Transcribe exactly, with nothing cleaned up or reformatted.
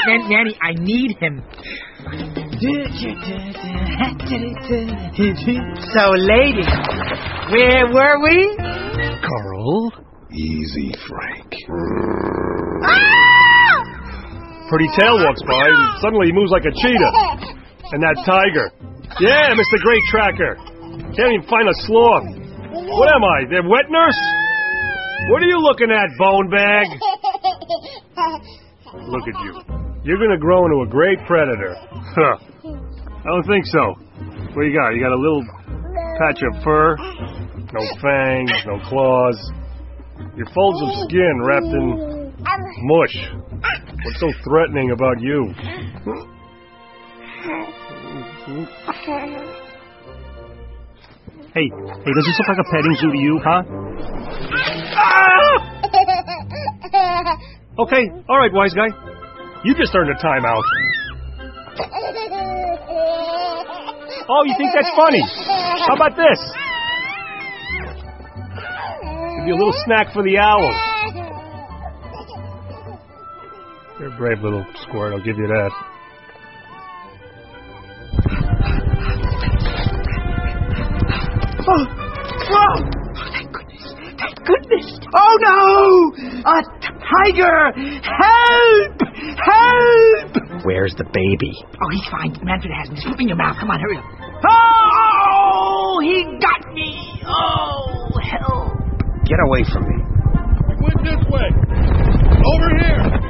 Nan- Nanny, I need him. So, ladies, where were we? Carl? Easy, Frank. Pretty tail walks by, and suddenly he moves like a cheetah. And that tiger. Yeah, Mister Great Tracker. Can't even find a sloth. What am I, their wet nurse? What are you looking at, bone bag? Look at you. You're gonna grow into a great predator. Huh. I don't think so. What do you got? You got a little patch of fur? No fangs, no claws. Your folds of skin wrapped in mush. What's so threatening about you? Hey, hey, does this look like a petting zoo to you, huh? Ah! Okay, all right, wise guy. You just earned a timeout. Oh, you think that's funny? How about this? Give you a little snack for the owls. You're a brave little squirt, I'll give you that. Oh, oh, thank goodness, thank goodness. Oh, no! A tiger! Help! Help! Where's the baby? Oh, he's fine. Manfred has him. Just put him in your mouth. Come on, hurry up. Oh, he got me. Oh, help. Get away from me. He went this way. Over here.